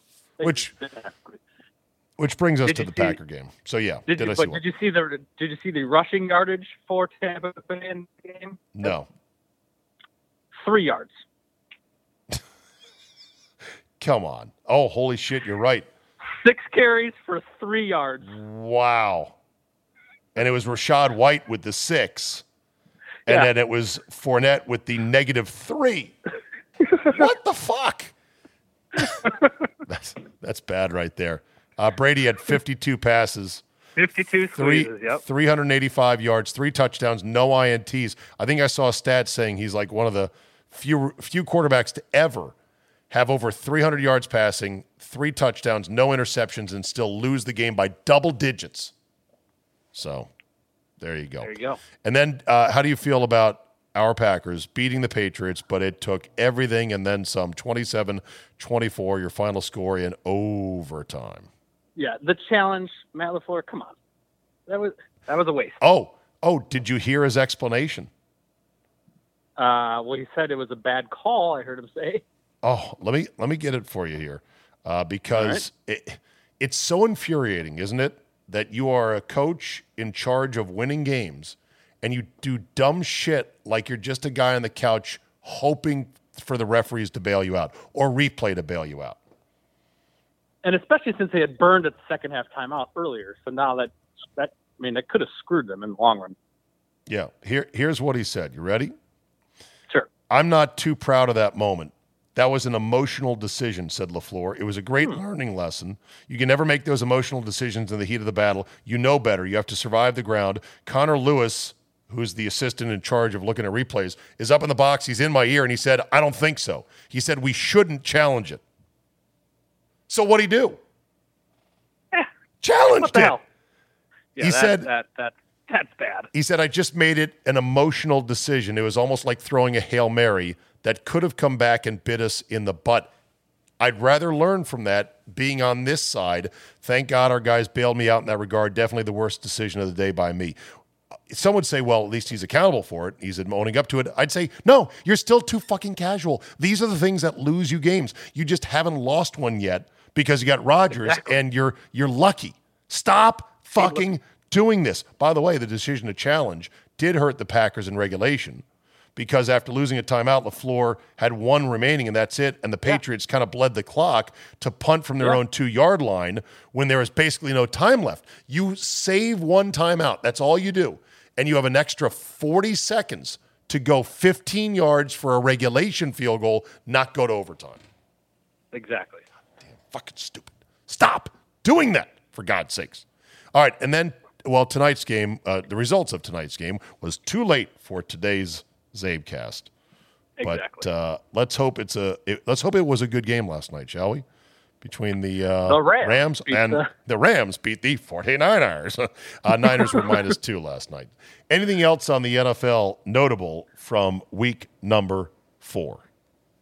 Which brings us to the Packer game. So yeah, did you see the rushing yardage for Tampa Bay in the game? No. 3 yards. Come on. Oh, holy shit, you're right. 6 carries for 3 yards. Wow. And it was Rachaad White with the 6. And then it was Fournette with the -3. What the fuck? That's bad right there. Brady had 52 passes. 52 squeezes, yep. 385 yards, 3 touchdowns, no INTs. I think I saw a stat saying he's like one of the few quarterbacks to ever have over 300 yards passing, 3 touchdowns, no interceptions, and still lose the game by double digits. So, there you go. There you go. And then, how do you feel about our Packers beating the Patriots, but it took everything and then some, 27-24, your final score in overtime? Yeah, the challenge, Matt LaFleur, come on. That was a waste. Oh, did you hear his explanation? Well, he said it was a bad call, I heard him say. Oh, let me get it for you here, because it's so infuriating, isn't it, that you are a coach in charge of winning games, and you do dumb shit like you're just a guy on the couch hoping for the referees to bail you out or replay to bail you out. And especially since they had burned at the second half timeout earlier, so now that could have screwed them in the long run. Yeah, here's what he said. You ready? Sure. I'm not too proud of that moment. That was an emotional decision, said LaFleur. It was a great learning lesson. You can never make those emotional decisions in the heat of the battle. You know better. You have to survive the ground. Connor Lewis, who's the assistant in charge of looking at replays, is up in the box. He's in my ear, and he said, I don't think so. He said, we shouldn't challenge it. So what'd he do? Challenged it. Hell? Yeah, he said, that's bad. He said, I just made it an emotional decision. It was almost like throwing a Hail Mary that could have come back and bit us in the butt. I'd rather learn from that being on this side. Thank God our guys bailed me out in that regard. Definitely the worst decision of the day by me. Some would say, well, at least he's accountable for it. He's owning up to it. I'd say, no, you're still too fucking casual. These are the things that lose you games. You just haven't lost one yet because you got Rodgers and you're lucky. Stop fucking doing this. By the way, the decision to challenge did hurt the Packers in regulation, because after losing a timeout, LaFleur had 1 remaining, and that's it. And the Patriots kind of bled the clock to punt from their own 2-yard line when there was basically no time left. You save 1 timeout. That's all you do. And you have an extra 40 seconds to go 15 yards for a regulation field goal, not go to overtime. Exactly. Damn, fucking stupid. Stop doing that, for God's sakes. All right, and then, tonight's game, the results of tonight's game was too late for today's Zabecast. Exactly. But let's hope it was a good game last night, shall we? Between the Rams and the Rams beat the 49ers. Niners were -2 last night. Anything else on the NFL notable from week number 4?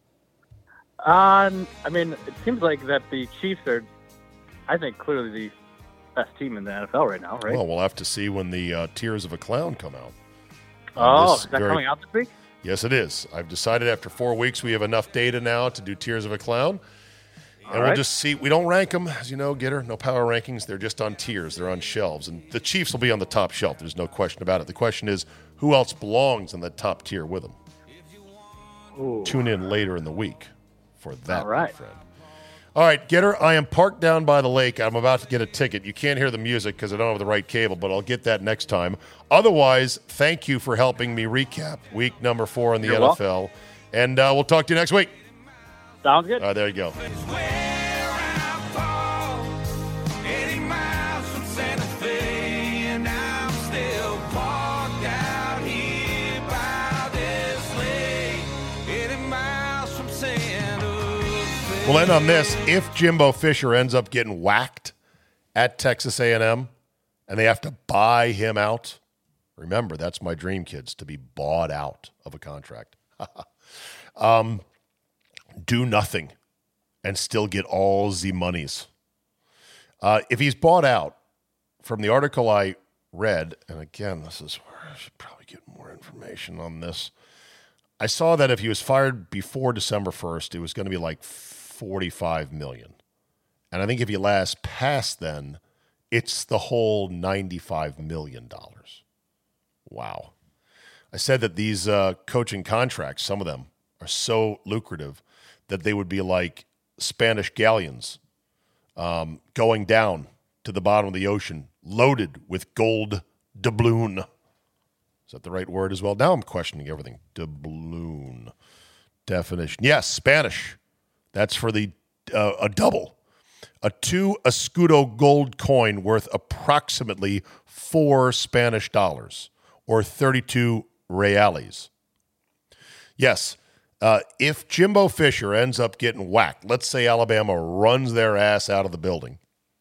I mean, it seems like that the Chiefs are, I think, clearly the best team in the NFL right now, right? Well, we'll have to see when the Tears of a Clown come out. Is that coming out this week? Yes, it is. I've decided after 4 weeks we have enough data now to do Tears of a Clown. And we'll just see. We don't rank them, as you know, Gitter. No power rankings. They're just on tiers. They're on shelves. And the Chiefs will be on the top shelf. There's no question about it. The question is, who else belongs in that top tier with them? Ooh. Tune in later in the week for that, All right. my friend. All right, Gitter, I am parked down by the lake. I'm about to get a ticket. You can't hear the music because I don't have the right cable, but I'll get that next time. Otherwise, thank you for helping me recap week number 4 in the You're NFL. welcome. And we'll talk to you next week. Sounds good. There you go. It's where I fall, 80 miles from Santa Fe, and I'm still parked out here by this lake, 80 miles from Santa Fe. We'll end on this. If Jimbo Fisher ends up getting whacked at Texas A&M and they have to buy him out, remember, that's my dream, kids, to be bought out of a contract. Do nothing and still get all the monies. If he's bought out, from the article I read, and again, this is where I should probably get more information on this. I saw that if he was fired before December 1st, it was going to be like $45 million. And I think if you last past then, it's the whole $95 million. Wow. I said that these coaching contracts, some of them, are so lucrative that they would be like Spanish galleons going down to the bottom of the ocean, loaded with gold doubloon. Is that the right word as well? Now I'm questioning everything. Doubloon. Definition. Yes, Spanish. That's for the a double. A 2 escudo gold coin worth approximately 4 Spanish dollars, or 32 reales. Yes. If Jimbo Fisher ends up getting whacked, let's say Alabama runs their ass out of the building,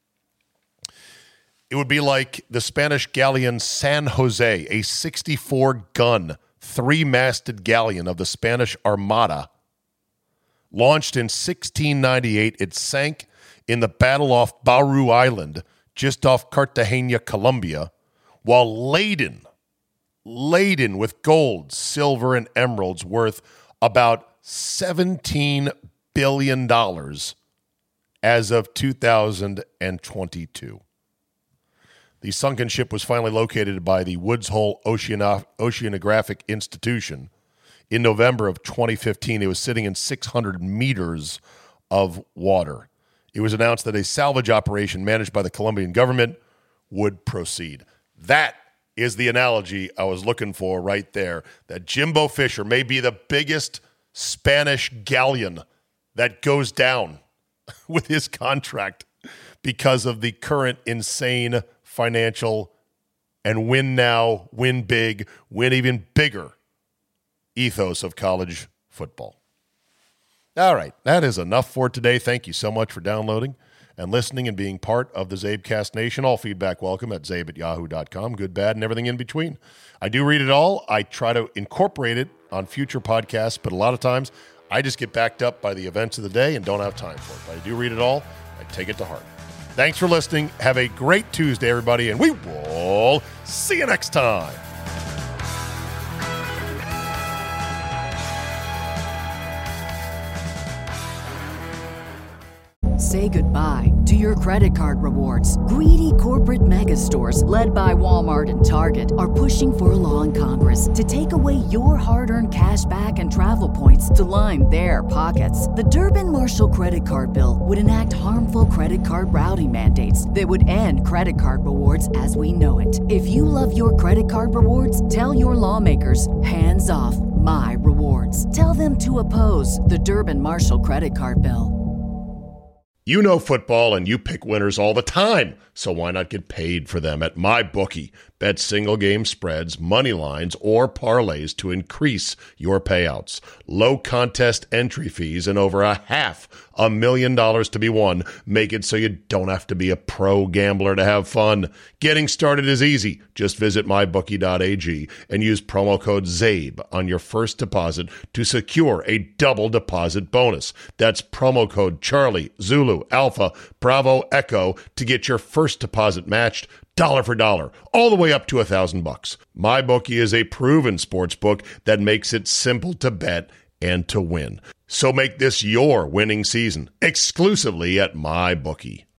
it would be like the Spanish galleon San Jose, a 64-gun, 3-masted galleon of the Spanish Armada. Launched in 1698, it sank in the battle off Baru Island, just off Cartagena, Colombia, while laden with gold, silver, and emeralds worth about $17 billion as of 2022. The sunken ship was finally located by the Woods Hole Oceanographic Institution in November of 2015. It was sitting in 600 meters of water. It was announced that a salvage operation managed by the Colombian government would proceed. That is the analogy I was looking for right there, that Jimbo Fisher may be the biggest Spanish galleon that goes down with his contract because of the current insane financial and win now, win big, win even bigger ethos of college football. All right, that is enough for today. Thank you so much for downloading and listening and being part of the Zabecast Nation. All feedback welcome at zabe@yahoo.com. Good, bad, and everything in between. I do read it all. I try to incorporate it on future podcasts, but a lot of times I just get backed up by the events of the day and don't have time for it. But I do read it all. I take it to heart. Thanks for listening. Have a great Tuesday, everybody, and we will see you next time. Say goodbye to your credit card rewards. Greedy corporate mega stores, led by Walmart and Target, are pushing for a law in Congress to take away your hard-earned cash back and travel points to line their pockets. The Durbin-Marshall credit card bill would enact harmful credit card routing mandates that would end credit card rewards as we know it. If you love your credit card rewards, tell your lawmakers, hands off my rewards. Tell them to oppose the Durbin-Marshall credit card bill. You know football and you pick winners all the time, so why not get paid for them at MyBookie? Bet single game spreads, money lines, or parlays to increase your payouts. Low contest entry fees and over $500,000 to be won make it so you don't have to be a pro gambler to have fun. Getting started is easy. Just visit mybookie.ag and use promo code ZABE on your first deposit to secure a double deposit bonus. That's promo code Charlie, Zulu, Alpha, Bravo, Echo to get your first deposit matched dollar for dollar, all the way up to $1,000. MyBookie is a proven sports book that makes it simple to bet and to win. So make this your winning season exclusively at MyBookie.